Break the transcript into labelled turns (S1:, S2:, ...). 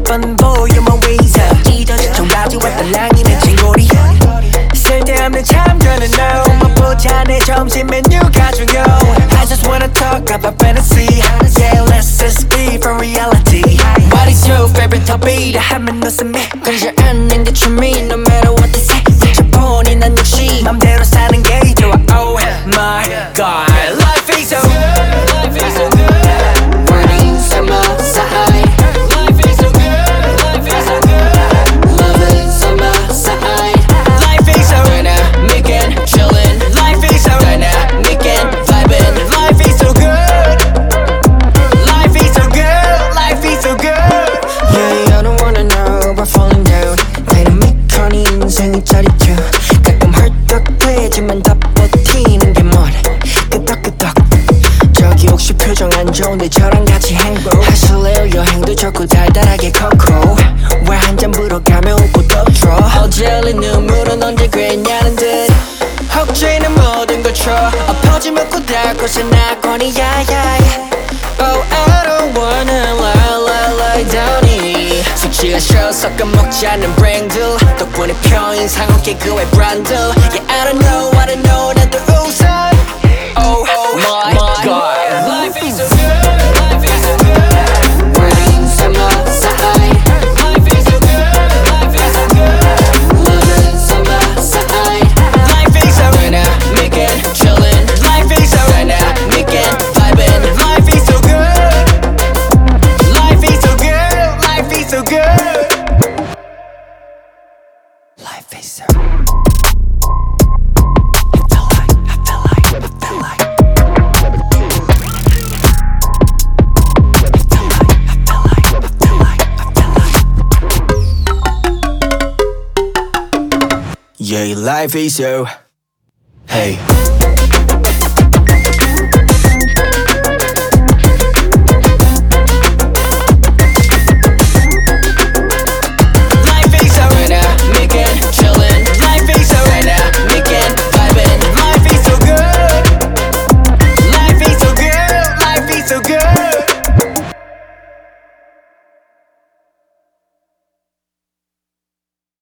S1: 번 보여만 위서 찢어진 청바지와 딸랑이는 친구리 쓸데없는 참견은 no 맛보자 내 점심 메뉴가 중요 I just wanna talk about fantasy Yeah, let's escape from reality What is your favorite topic? 하면 웃음 해 그저 않는 게 춤이 No matter what they say 미쳐보니 난 역시 맘대로 사는 게 좋아 Oh my god Life is so good Life is so good Burning summer side Life is so good Life is so good Loving summer side Life is so dynamic and chillin' Life is so dynamic and vibin' Life is so good Life is so good Life is so good Yeah, I don't wanna know about falling down Dynamic honey 인생이 짜릿해 가끔 헐떡대지만 다 버티는 게 뭐래 끄덕끄덕 저기 혹시 표정 안 좋은데 저랑 같이 행복하실래요 여행도 좋고 달달하게 코코 왜 한 잔 불어가며 웃고 떠들어 어젤리 눈물은 언제 그랬냐는 듯 혹시는 모든 걸 쳐 엎어지 먹고 닿고서 나거니 야야 Oh I don't wanna lie down이 숙취가 싫어 섞어 먹지 않는 브랜드 덕분에 편인상 없게 그의 브랜드 Yeah I don't know 나도 웃어 Oh my god Life is so good Life is so good Burning summer side Life is so good Life is so good Loving summer side Life is so dynamic and chillin' Life is so dynamic and vibin' Life is so good Life is so good Life is so good Life is so Yeah, life is so. Hey.